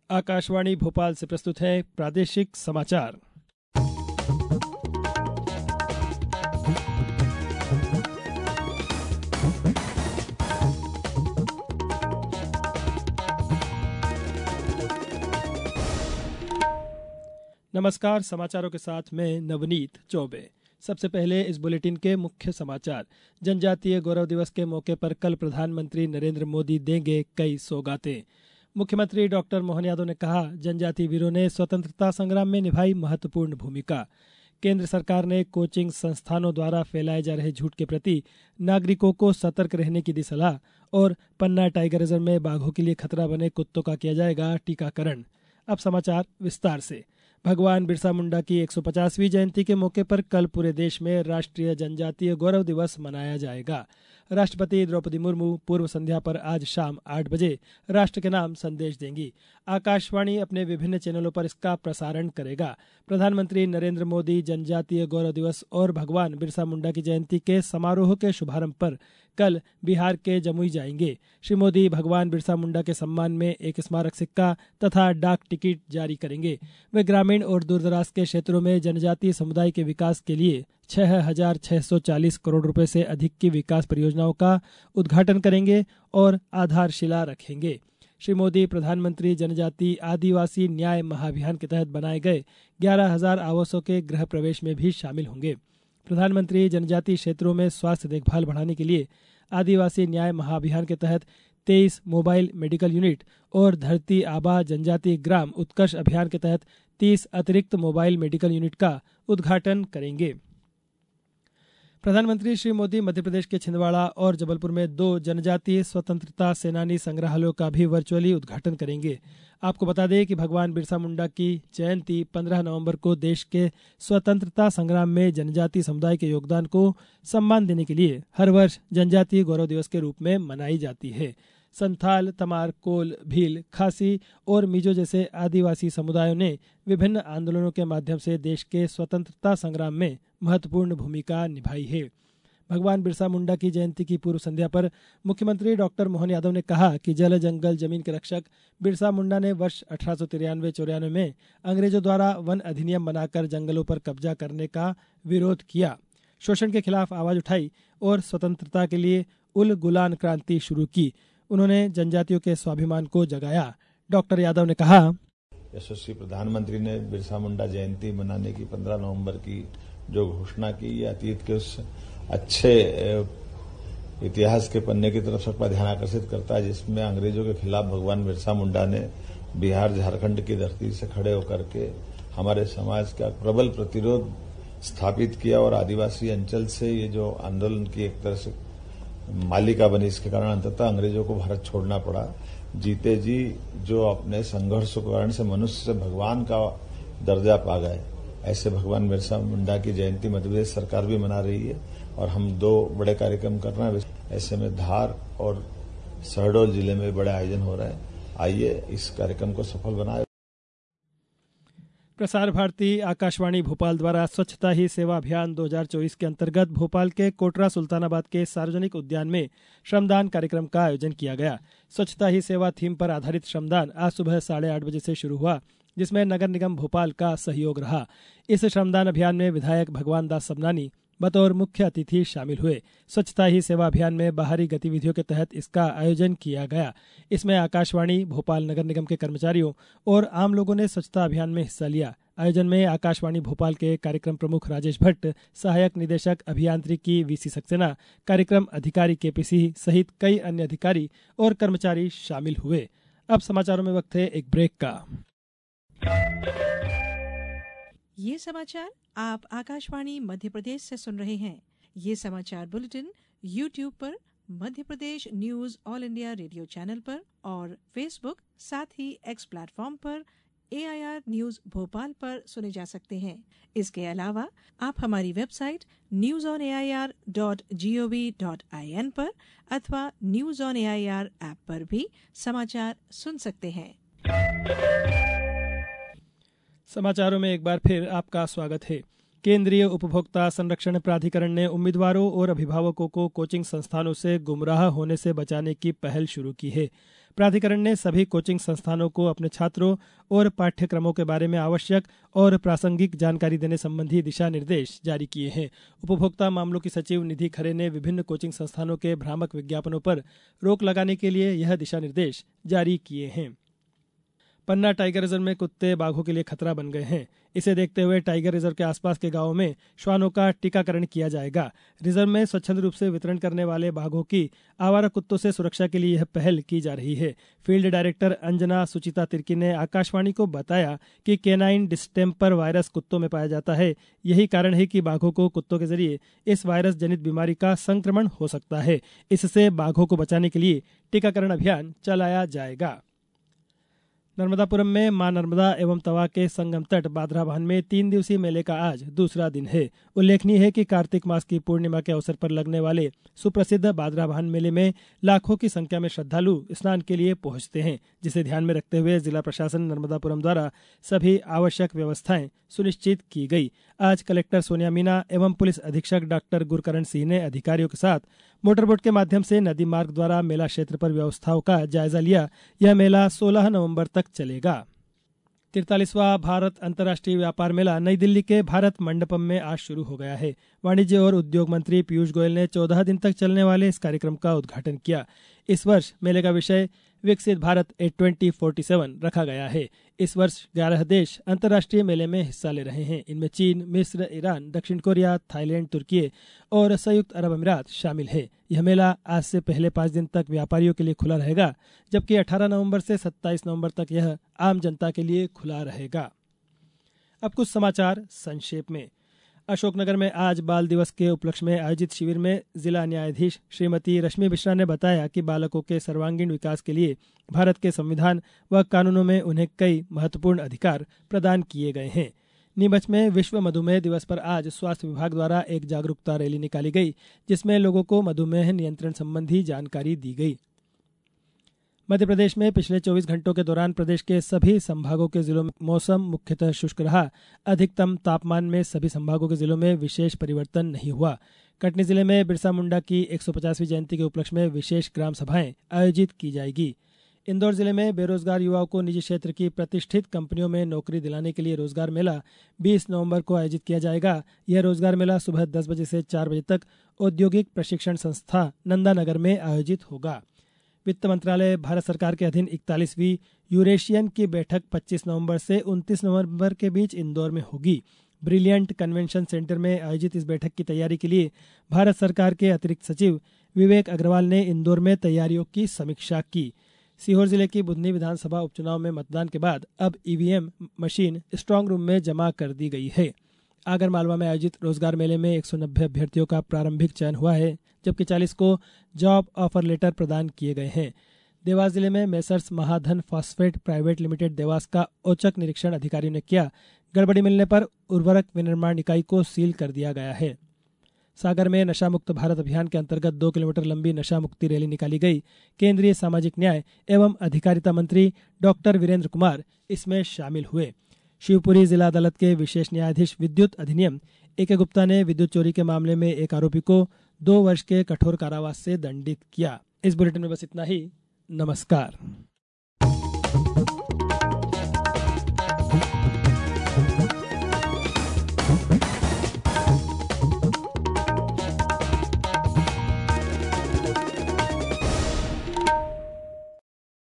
आकाशवाणी भोपाल से प्रस्तुत है प्रादेशिक समाचार। नमस्कार, समाचारों के साथ मैं नवनीत चौबे। सबसे पहले इस बुलेटिन के मुख्य समाचार। जनजातीय गौरव दिवस के मौके पर कल प्रधानमंत्री नरेंद्र मोदी देंगे कई सौगातें। मुख्यमंत्री डॉक्टर मोहन यादव ने कहा, जनजातीय वीरों ने स्वतंत्रता संग्राम में निभाई महत्वपूर्ण भूमिका। केंद्र सरकार ने कोचिंग संस्थानों द्वारा फैलाए जा रहे झूठ के प्रति नागरिकों को सतर्क रहने की दी सलाह। और पन्ना टाइगर रिजर्व में बाघों के लिए खतरा बने कुत्तों का किया जाएगा टीकाकरण। अब समाचार विस्तार से। भगवान बिरसा मुंडा की 150वीं जयंती के मौके पर कल पूरे देश में राष्ट्रीय जनजातीय गौरव दिवस मनाया जाएगा। राष्ट्रपति द्रौपदी मुर्मू पूर्व संध्या पर आज शाम 8 बजे राष्ट्र के नाम संदेश देंगी। आकाशवाणी अपने विभिन्न चैनलों पर इसका प्रसारण करेगा। प्रधानमंत्री नरेंद्र मोदी जनजातीय गौरव दिवस और भगवान बिरसा मुंडा की जयंती के समारोह के शुभारंभ पर कल बिहार के जमुई जाएंगे। श्री मोदी भगवान बिरसा मुंडा के सम्मान में एक स्मारक सिक्का तथा डाक टिकट जारी करेंगे। वे ग्रामीण और दूरदराज के क्षेत्रों में जनजातीय समुदाय के विकास के लिए 6,640 करोड़ रुपए से अधिक की विकास परियोजनाओं का उद्घाटन करेंगे और आधारशिला रखेंगे। श्री मोदी प्रधानमंत्री जनजातीय आदिवासी न्याय महाअभियान के तहत बनाए गए 11,000 आवासों के गृह प्रवेश में भी शामिल होंगे। प्रधानमंत्री जनजातीय क्षेत्रों में स्वास्थ्य देखभाल बढ़ाने के लिए आदिवासी न्याय महाअभियान के तहत 23 मोबाइल मेडिकल यूनिट और धरती आबा जनजातीय ग्राम उत्कर्ष अभियान के तहत 30 अतिरिक्त मोबाइल मेडिकल यूनिट का उद्घाटन करेंगे। प्रधानमंत्री श्री मोदी मध्य प्रदेश के छिंदवाड़ा और जबलपुर में 2 जनजातीय स्वतंत्रता सेनानी संग्रहालयों का भी वर्चुअली उद्घाटन करेंगे। आपको बता दें कि भगवान बिरसा मुंडा की जयंती 15 नवंबर को देश के स्वतंत्रता संग्राम में जनजातीय समुदाय के योगदान को सम्मान देने के लिए हर वर्ष जनजातीय गौरव दिवस के रूप में मनाई जाती है। संथाल, तमार, कोल, भील, खासी और मिजो जैसे आदिवासी समुदायों ने विभिन्न आंदोलनों के माध्यम से देश के स्वतंत्रता संग्राम में महत्वपूर्ण भूमिका निभाई है। भगवान बिरसा मुंडा की जयंती की पूर्व संध्या पर मुख्यमंत्री डॉक्टर मोहन यादव ने कहा कि जल जंगल जमीन के रक्षक बिरसा मुंडा ने वर्ष 1893-94 में अंग्रेजों द्वारा वन अधिनियम बनाकर जंगलों पर कब्जा करने का विरोध किया, शोषण के खिलाफ आवाज उठाई और स्वतंत्रता के लिए उल गुलान क्रांति शुरू की। उन्होंने जनजातियों के स्वाभिमान को जगाया। डॉक्टर यादव ने कहा, यशस्वी प्रधानमंत्री ने बिरसा मुंडा जयंती मनाने की 15 नवंबर की जो घोषणा की, ये अतीत के उस अच्छे इतिहास के पन्ने की तरफ सबका ध्यान आकर्षित करता है, जिसमें अंग्रेजों के खिलाफ भगवान बिरसा मुंडा ने बिहार झारखंड की धरती से खड़े होकर के हमारे समाज का प्रबल प्रतिरोध स्थापित किया और आदिवासी अंचल से ये जो आंदोलन की एक तरह से मालिका बनी, इसके कारण अंततः अंग्रेजों को भारत छोड़ना पड़ा। जीते जी जो अपने संघर्ष के कारण से मनुष्य से भगवान का दर्जा पा गए, ऐसे भगवान बिरसा मुंडा की जयंती मध्य प्रदेश सरकार भी मना रही है और हम 2 बड़े कार्यक्रम कर रहे हैं। ऐसे में धार और शहडोल जिले में बड़े आयोजन हो रहे हैं। आइए इस कार्यक्रम को सफल बनाए। प्रसार भारती आकाशवाणी भोपाल द्वारा स्वच्छता ही सेवा अभियान 2024 के अंतर्गत भोपाल के कोटरा सुल्तानाबाद के सार्वजनिक उद्यान में श्रमदान कार्यक्रम का आयोजन किया गया। स्वच्छता ही सेवा थीम पर आधारित श्रमदान आज सुबह 8:30 बजे से शुरू हुआ, जिसमें नगर निगम भोपाल का सहयोग रहा। इस श्रमदान अभियान में विधायक भगवान दास सबनानी बतौर मुख्य अतिथि शामिल हुए। स्वच्छता ही सेवा अभियान में बाहरी गतिविधियों के तहत इसका आयोजन किया गया। इसमें आकाशवाणी भोपाल नगर निगम के कर्मचारियों और आम लोगों ने स्वच्छता अभियान में हिस्सा लिया। आयोजन में आकाशवाणी भोपाल के कार्यक्रम प्रमुख राजेश भट्ट, सहायक निदेशक अभियांत्रिकी वीसी सक्सेना, कार्यक्रम अधिकारी केपीसी सहित कई अन्य अधिकारी और कर्मचारी शामिल हुए। अब समाचारों में वक्त है एक ब्रेक का। ये समाचार आप आकाशवाणी मध्य प्रदेश से सुन रहे हैं। ये समाचार बुलेटिन YouTube पर, Madhya Pradesh news all India radio channel पर और फेसबुक साथ ही X प्लेटफॉर्म पर AIR न्यूज भोपाल पर सुने जा सकते हैं। इसके अलावा आप हमारी वेबसाइट newsonair.gov.in पर अथवा न्यूज ऑन AIR ऐप पर भी समाचार सुन सकते हैं। समाचारों में एक बार फिर आपका स्वागत है। केंद्रीय उपभोक्ता संरक्षण प्राधिकरण ने उम्मीदवारों और अभिभावकों को कोचिंग संस्थानों से गुमराह होने से बचाने की पहल शुरू की है। प्राधिकरण ने सभी कोचिंग संस्थानों को अपने छात्रों और पाठ्यक्रमों के बारे में आवश्यक और प्रासंगिक जानकारी देने संबंधी दिशा निर्देश जारी किए हैं। उपभोक्ता मामलों की सचिव निधि खरे ने विभिन्न कोचिंग संस्थानों के भ्रामक विज्ञापनों पर रोक लगाने के लिए यह दिशा निर्देश जारी किए हैं। पन्ना टाइगर रिजर्व में कुत्ते बाघों के लिए खतरा बन गए हैं। इसे देखते हुए टाइगर रिजर्व के आसपास के गांवों में श्वानों का टीकाकरण किया जाएगा। रिजर्व में स्वच्छंद रूप से वितरण करने वाले बाघों की आवारा कुत्तों से सुरक्षा के लिए यह पहल की जा रही है। फील्ड डायरेक्टर अंजना सुचिता तिर्की ने आकाशवाणी को बताया कि केनाइन डिस्टेम्पर वायरस कुत्तों में पाया जाता है। यही कारण है कि बाघों को कुत्तों के जरिए इस वायरस जनित बीमारी का संक्रमण हो सकता है। इससे बाघों को बचाने के लिए टीकाकरण अभियान चलाया जाएगा। नर्मदापुरम में मां नर्मदा एवं तवा के संगम तट बादराभान में 3 दिवसीय मेले का आज दूसरा दिन है। उल्लेखनीय है कि कार्तिक मास की पूर्णिमा के अवसर पर लगने वाले सुप्रसिद्ध बादराभान मेले में लाखों की संख्या में श्रद्धालु स्नान के लिए पहुंचते हैं, जिसे ध्यान में रखते हुए जिला प्रशासन नर्मदापुरम द्वारा सभी आवश्यक व्यवस्थाएं सुनिश्चित की गई। आज कलेक्टर सोनिया मीना एवं पुलिस अधीक्षक डॉक्टर गुरकरण सिंह ने अधिकारियों के साथ मोटरबोट के माध्यम से नदी मार्ग द्वारा मेला क्षेत्र पर व्यवस्थाओं का जायजा लिया। यह मेला 16 नवंबर तक चलेगा। 43वां भारत अंतर्राष्ट्रीय व्यापार मेला नई दिल्ली के भारत मंडपम में आज शुरू हो गया है। वाणिज्य और उद्योग मंत्री पीयूष गोयल ने 14 दिन तक चलने वाले इस कार्यक्रम का उद्घाटन किया। इस वर्ष मेले का विषय विकसित भारत 2047 रखा गया है। इस वर्ष 11 देश अंतर्राष्ट्रीय मेले में हिस्सा ले रहे हैं। इनमें चीन, मिस्र, ईरान, दक्षिण कोरिया, थाईलैंड, तुर्की और संयुक्त अरब अमीरात शामिल है। यह मेला आज से पहले 5 दिन तक व्यापारियों के लिए खुला रहेगा, जबकि 18 नवंबर से 27 नवंबर तक यह आम जनता के लिए खुला रहेगा। अब कुछ समाचार संक्षेप में। अशोकनगर में आज बाल दिवस के उपलक्ष्य में आयोजित शिविर में जिला न्यायाधीश श्रीमती रश्मि मिश्रा ने बताया कि बालकों के सर्वांगीण विकास के लिए भारत के संविधान व कानूनों में उन्हें कई महत्वपूर्ण अधिकार प्रदान किए गए हैं। नीमच में विश्व मधुमेह दिवस पर आज स्वास्थ्य विभाग द्वारा एक जागरूकता रैली निकाली गई, जिसमें लोगों को मधुमेह नियंत्रण संबंधी जानकारी दी गई। मध्य प्रदेश में पिछले 24 घंटों के दौरान प्रदेश के सभी संभागों के जिलों में मौसम मुख्यतः शुष्क रहा। अधिकतम तापमान में सभी संभागों के जिलों में विशेष परिवर्तन नहीं हुआ। कटनी जिले में बिरसा मुंडा की 150वीं जयंती के उपलक्ष्य में विशेष ग्राम सभाएं आयोजित की जाएगी। इंदौर जिले में बेरोजगार युवाओं को निजी क्षेत्र की प्रतिष्ठित कंपनियों में नौकरी दिलाने के लिए रोजगार मेला 20 नवंबर को आयोजित किया जाएगा। यह रोजगार मेला सुबह 10 बजे से 4 बजे तक औद्योगिक प्रशिक्षण संस्था नंदानगर में आयोजित होगा। वित्त मंत्रालय भारत सरकार के अधीन 41वीं यूरेशियन की बैठक 25 नवंबर से 29 नवंबर के बीच इंदौर में होगी। ब्रिलियंट कन्वेंशन सेंटर में आयोजित इस बैठक की तैयारी के लिए भारत सरकार के अतिरिक्त सचिव विवेक अग्रवाल ने इंदौर में तैयारियों की समीक्षा की। सीहोर जिले की बुधनी विधानसभा उपचुनाव में मतदान के बाद अब ईवीएम मशीन स्ट्रांग रूम में जमा कर दी गई है। आगर मालवा में आयोजित रोजगार मेले में 190 अभ्यर्थियों का प्रारंभिक चयन हुआ है, जबकि 40 को जॉब ऑफर लेटर प्रदान किए गए हैं। देवास जिले में messrs Mahadhan phosphate private limited Dewas का औचक निरीक्षण अधिकारियों ने किया। गड़बड़ी मिलने पर उर्वरक विनिर्माण इकाई को सील कर दिया गया है। सागर में नशा मुक्त भारत अभियान के अंतर्गत 2 किलोमीटर लंबी नशा मुक्ति रैली निकाली गई। केंद्रीय सामाजिक न्याय एवं अधिकारिता मंत्री डॉक्टर वीरेंद्र कुमार इसमें शामिल हुए। शिवपुरी जिला अदालत के विशेष न्यायाधीश विद्युत अधिनियम ए.के. गुप्ता ने विद्युत चोरी के मामले में एक आरोपी को 2 वर्ष के कठोर कारावास से दंडित किया। इस बुलेटिन में बस इतना ही। नमस्कार।